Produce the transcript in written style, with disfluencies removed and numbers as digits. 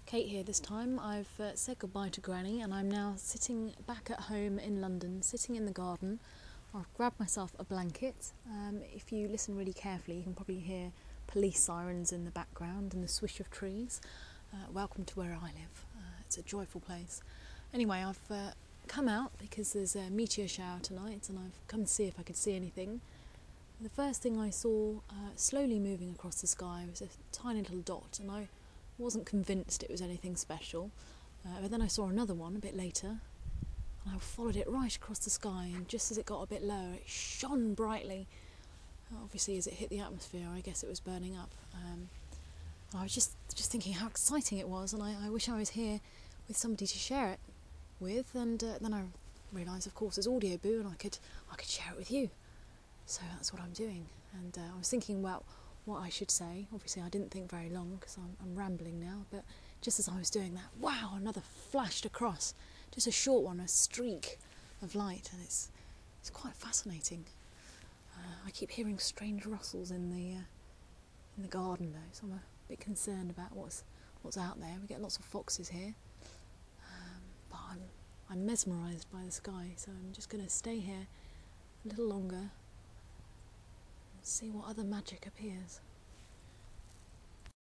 Kate here this time. I've said goodbye to Granny and I'm now sitting back at home in London, sitting in the garden. I've grabbed myself a blanket. If you listen really carefully, you can probably hear police sirens in the background and the swish of trees. Welcome to where I live. It's a joyful place. Anyway, I've come out because there's a meteor shower tonight and I've come to see if I could see anything. The first thing I saw slowly moving across the sky was a tiny little dot, and I wasn't convinced it was anything special, but then I saw another one a bit later and I followed it right across the sky, and just as it got a bit lower it shone brightly. Obviously as it hit the atmosphere I guess it was burning up. I was just thinking how exciting it was, and I wish I was here with somebody to share it with, and then I realised of course it's Audioboo and I could share it with you. So that's what I'm doing, and I was thinking about what I should say. Obviously I didn't think very long because I'm rambling now, but just as I was doing that, wow, another flashed across, just a short one, a streak of light, and it's quite fascinating. I keep hearing strange rustles in the garden though, so I'm a bit concerned about what's out there. We get lots of foxes here, but I'm mesmerised by the sky, so I'm just going to stay here a little longer. See what other magic appears.